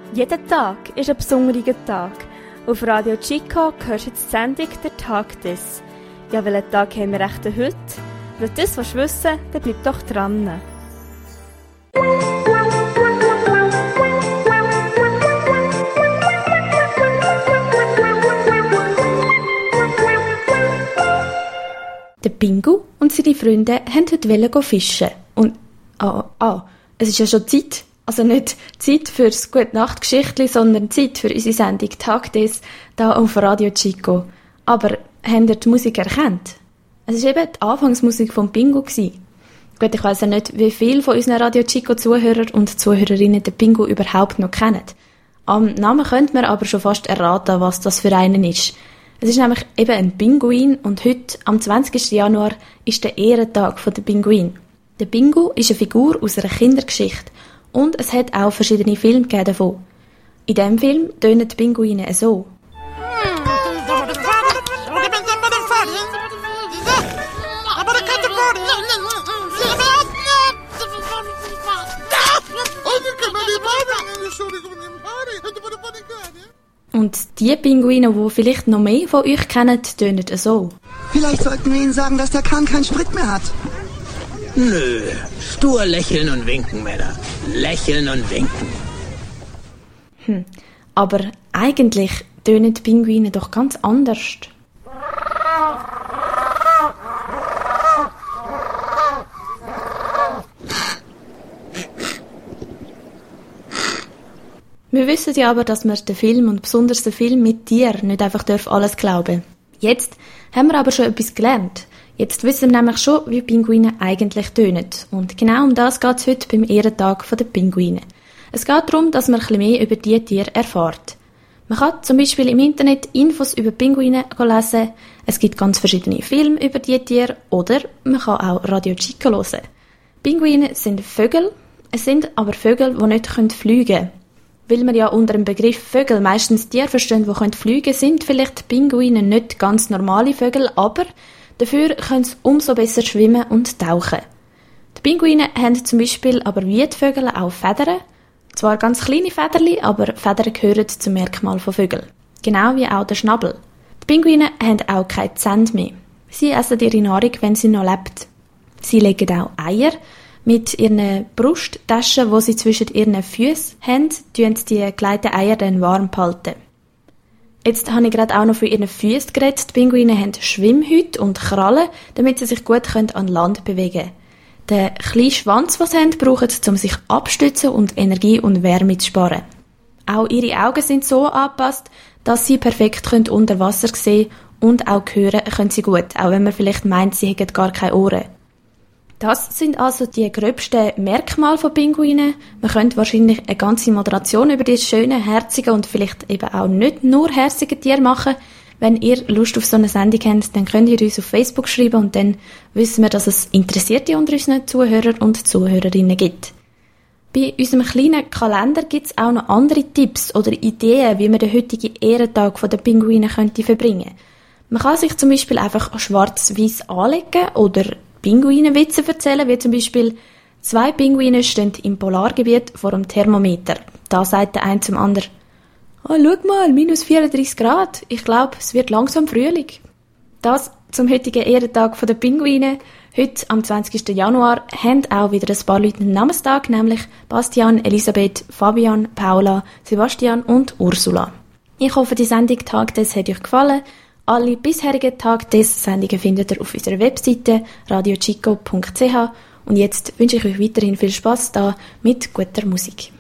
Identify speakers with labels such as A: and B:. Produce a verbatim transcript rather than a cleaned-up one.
A: Jeder Tag ist ein besonderer Tag. Auf Radio Chico hörst du jetzt die Sendung «Der Tag des». Ja, welchen Tag haben wir echt heute? Wenn du das wissen willst, dann bleib doch dran. Der Pingu und seine Freunde wollten heute fischen. Und, ah, ah, es ist ja schon Zeit. Also nicht Zeit für das Gute-Nacht-Geschichtli, sondern Zeit für unsere Sendung «Tag des» hier auf Radio Chico. Aber habt ihr die Musik erkannt? Es war eben die Anfangsmusik vom Pingu. Gut, ich weiss ja nicht, wie viele von unseren Radio Chico-Zuhörer und Zuhörerinnen den Pingu überhaupt noch kennen. Am Namen könnte man aber schon fast erraten, was das für einen ist. Es ist nämlich eben ein Pinguin und heute, am zwanzigsten Januar, ist der Ehrentag der Pinguin. Der Pingu ist eine Figur aus einer Kindergeschichte und es hat auch verschiedene Filme davon. In diesem Film tönen die Pinguine so. Und die Pinguine, die vielleicht noch mehr von euch kennen, tönen so.
B: Vielleicht sollten wir ihnen sagen, dass der Kahn keinen Sprit mehr hat.
C: Nö, stur lächeln und winken, Männer. Lächeln und winken.
A: Hm, aber eigentlich tönen die Pinguine doch ganz anders. Wir wissen ja aber, dass wir den Film und besonders den Film mit Tieren nicht einfach alles glauben. Jetzt haben wir aber schon etwas gelernt. Jetzt wissen wir nämlich schon, wie Pinguine eigentlich tönen. Und genau um das geht es heute beim Ehrentag der Pinguine. Es geht darum, dass man ein bisschen mehr über diese Tiere erfährt. Man kann zum Beispiel im Internet Infos über Pinguine lesen. Es gibt ganz verschiedene Filme über diese Tiere oder man kann auch Radio Chico hören. Pinguine sind Vögel, es sind aber Vögel, die nicht fliegen können. Weil wir ja unter dem Begriff Vögel meistens Tiere verstehen, die fliegen können, sind vielleicht die Pinguine nicht ganz normale Vögel, aber dafür können sie umso besser schwimmen und tauchen. Die Pinguine haben zum Beispiel aber wie die Vögel auch Federn. Zwar ganz kleine Federli, aber Federn gehören zum Merkmal von Vögeln. Genau wie auch der Schnabel. Die Pinguine haben auch keine Zähne mehr. Sie essen ihre Nahrung, wenn sie noch lebt. Sie legen auch Eier. Mit ihren Brusttaschen, die sie zwischen ihren Füßen haben, tun sie die gelegten Eier dann warm behalten. Jetzt habe ich gerade auch noch für ihre Füße geredet. Die Pinguine haben Schwimmhäute und Krallen, damit sie sich gut an Land bewegen können. Den kleinen Schwanz, den sie haben, brauchen sie, um sich abzustützen und Energie und Wärme zu sparen. Auch ihre Augen sind so angepasst, dass sie perfekt unter Wasser sehen und auch hören können sie gut, auch wenn man vielleicht meint, sie hätten gar keine Ohren. Das sind also die gröbsten Merkmale von Pinguinen. Man könnte wahrscheinlich eine ganze Moderation über diese schönen, herzigen und vielleicht eben auch nicht nur herzigen Tiere machen. Wenn ihr Lust auf so eine Sendung habt, dann könnt ihr uns auf Facebook schreiben und dann wissen wir, dass es Interessierte unter unseren Zuhörern und Zuhörerinnen gibt. Bei unserem kleinen Kalender gibt es auch noch andere Tipps oder Ideen, wie man den heutigen Ehrentag der Pinguine könnte verbringen. Man kann sich zum Beispiel einfach schwarz-weiß anlegen oder Pinguinenwitze erzählen, wie zum Beispiel zwei Pinguine stehen im Polargebiet vor einem Thermometer. Da sagt der eine zum anderen: «Oh, schau mal, minus vierunddreissig Grad. Ich glaube, es wird langsam Frühling.» Das zum heutigen Ehrentag der Pinguine. Heute, am zwanzigsten Januar, haben auch wieder ein paar Leute einen Namenstag, nämlich Bastian, Elisabeth, Fabian, Paula, Sebastian und Ursula. Ich hoffe, die Sendung «Tag des» hat euch gefallen. Alle bisherigen Tag des Sendungen findet ihr auf unserer Webseite radio chico punkt c h und jetzt wünsche ich euch weiterhin viel Spass da mit guter Musik.